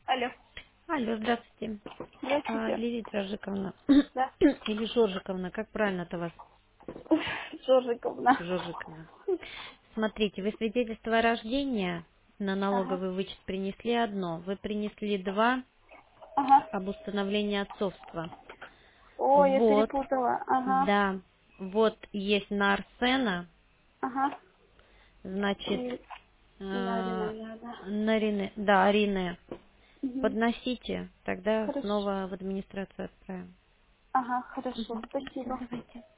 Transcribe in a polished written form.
Алло. Алло, здравствуйте. Здравствуйте. Лилия Жоржиковна. Да. Или Жоржиковна, как правильно-то вас? Жоржиковна. Жоржиковна. Смотрите, вы свидетельство о рождении на Ага. налоговый вычет принесли одно. Вы принесли два Ага. об установлении отцовства. О, я Вот, перепутала. Ага. да, вот есть на Арсена, Ага. значит, И Нарина надо. на Рене, да, Арине. Угу. Подносите, тогда Хорошо. снова в администрацию отправим. Ага, хорошо. Мгм. Всё, Спасибо. давайте.